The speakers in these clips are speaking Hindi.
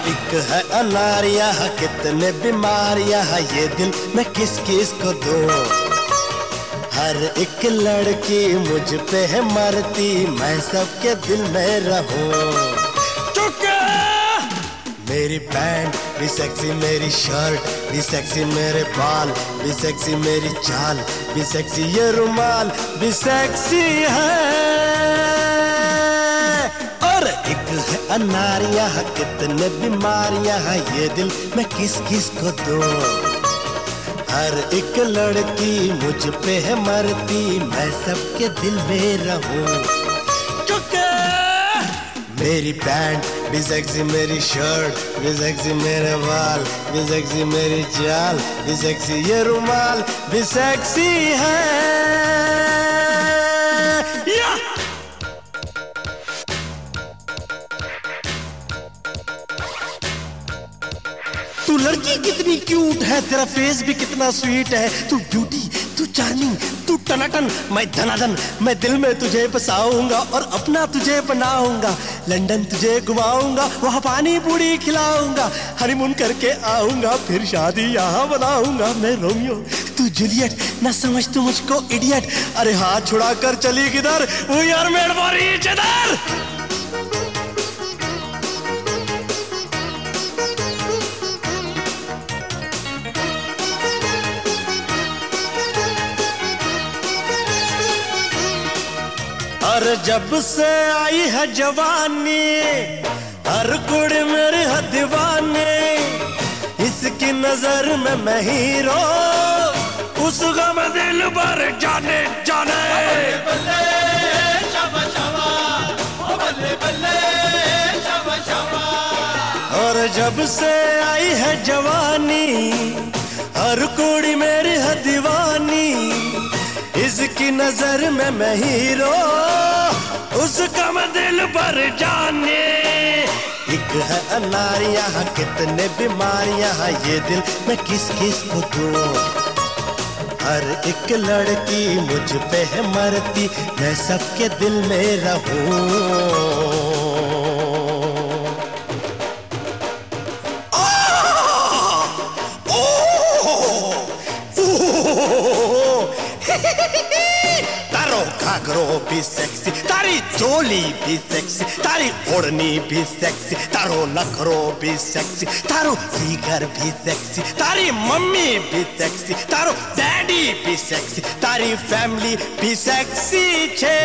एक है अनारिया कितने बीमारियां है ये दिल मैं किस किस को दूं। हर एक लड़की मुझ पे है मरती मैं सबके दिल में रहूं। मेरी पैंट भी सेक्सी, मेरी शर्ट भी सेक्सी, मेरे बाल भी सेक्सी, मेरी चाल भी सेक्सी, ये रुमाल भी सेक्सी है। और एक है अनारिया कितने बीमारियां है ये दिल मैं किस किस को दूं। हर एक लड़की मुझ पे है मरती मैं सबके दिल में रहूं। मेरी पैंट भी सेक्सी, मेरी शर्ट भी सेक्सी, मेरे बाल भी सेक्सी, मेरी चाल भी सेक्सी, ये रुमाल भी सेक्सी है। तू लड़की कितनी क्यूट है, तेरा फेस भी कितना स्वीट है। तू ब्यूटी, तू चार्मिंग, तू टनाटन, मैं धनाधन। मैं दिल में तुझे बसाऊंगा और अपना तुझे बनाऊंगा। लंदन तुझे घुमाऊंगा, वहाँ पानी पूरी खिलाऊंगा। हनीमून करके आऊंगा, फिर शादी यहाँ बनाऊंगा। मैं रोमियो, तू जूलियट, ना समझ तू मुझको इडियट। अरे हाथ छुड़ा कर चली किधर, we are made for each other. और जब से आई है जवानी हर कुड़ी मेरी है दीवानी। इसकी नजर में मैं हीरो, उस गम दिल भर जाने जाने। बल्ले शाबा शाबा, ओ बल्ले बल्ले शाबा शाबा। और जब से आई है जवानी हर कुड़ी मेरी है दीवानी। इसकी नजर में मैं हीरो, उसका मैं दिल पर जाने। एक है अनारियां कितने बीमारियां है ये दिल मैं किस किस को दूं। हर एक लड़की मुझ पे है मरती मैं सबके दिल में रहूं। तारो घाघरो भी सेक्सी, तारी चोली भी सेक्सी, तारी ओढ़नी भी सेक्सी, तारो नखरो भी सेक्सी, तारो फिगर भी सेक्सी, तारी मम्मी भी सेक्सी, तारो डैडी भी सेक्सी, तारी फैमिली भी सेक्सी छे।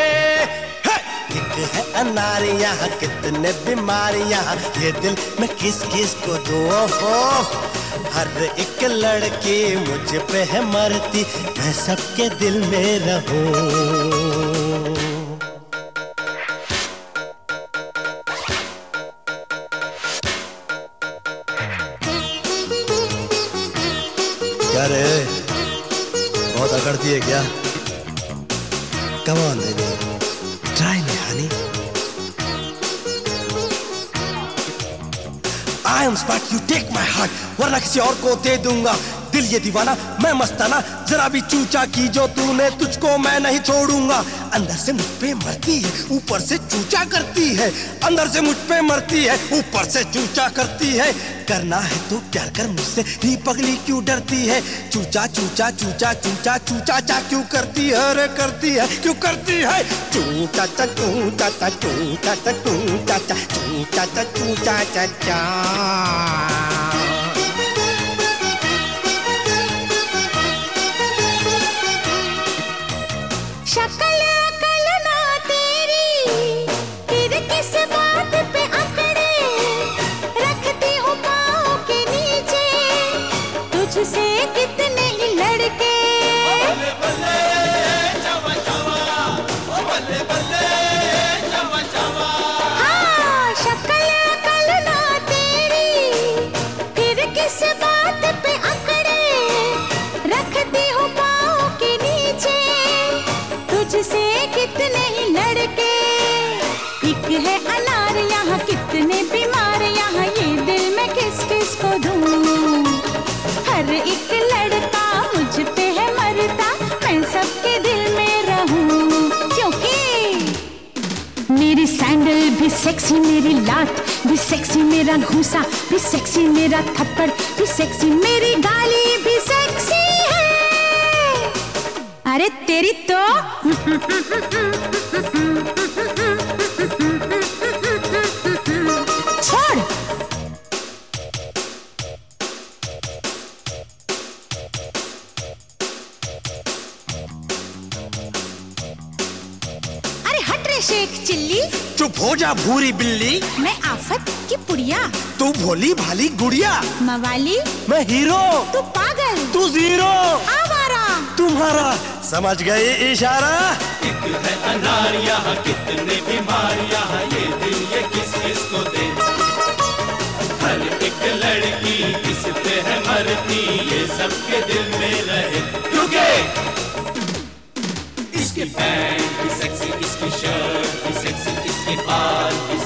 एक है अनारियां कितने बीमारियां ये दिल मैं किस किस को दूं। हर एक लड़की मुझ पे है मरती मैं सबके दिल में रहूं। क्या रे, बहुत अकड़ती है क्या? Come on baby, try me honey. I am smart, you take my heart, वरना किसी और को दे दूंगा। दिल ये दीवाना मैं मस्ताना, जरा भी चूचा की जो तूने तुझको मैं नहीं छोड़ूंगा। अंदर से मुझ पे मरती है ऊपर से चूचा करती है, अंदर से मुझ पे मरती है ऊपर से चूचा करती है। करना है तो प्यार कर मुझसे, ही पगली क्यों डरती है? चूचा चूचा चूचा चूचा चूचा चा क्यों करती है? अरे करती है क्यों करती है? चूचा चा चूचा चा चूचा चा चूचा चा चूचा चा चूचा चा चा। शक्ल अकल ना तेरी फिर किस बात पे अकड़े, रखती हूँ पाँव के नीचे तुझसे कितने ही लड़के। बल्ले बल्ले शाबा शाबा, ओ बल्ले बल्ले शाबा शाबा। हाँ, शक्ल अकल ना तेरी फिर किस बात पे अकड़े, रखती हूँ पाँव के नीचे तुझसे कितने ही लड़के। एक है अनार यहाँ कितने बीमार यहाँ, ये दिल मैं किस किस को दूं। हर एक लड़का मुझ पे है मरता मैं सबके दिल में रहूं। क्योंकि मेरी सैंडल भी भी सेक्सी मेरी लात, भी सेक्सी मेरा घूंसा, भी सेक्सी मेरा थप्पड़, भी सेक्सी मेरी गाली, भी सेक्सी है। अरे तेरी तो छोड़। अरे हट रे शेख चिल्ली, चुप हो जा भूरी बिल्ली। मैं आफत की पुड़िया, तू भोली भाली गुड़िया। मवाली, मैं हीरो, तू पागल, तू जीरो, आवारा, तुम्हारा समझ गए इशारा। एक है अनार यहाँ कितने बीमार यहाँ, ये दिल ये किस किस को दे। हर एक लड़की किस पे है मरती, ये सबके दिल में रहे। क्योंकि इसकी पैंट भी सेक्सी, इसकी शर्ट भी सेक्सी, इसके बाल भी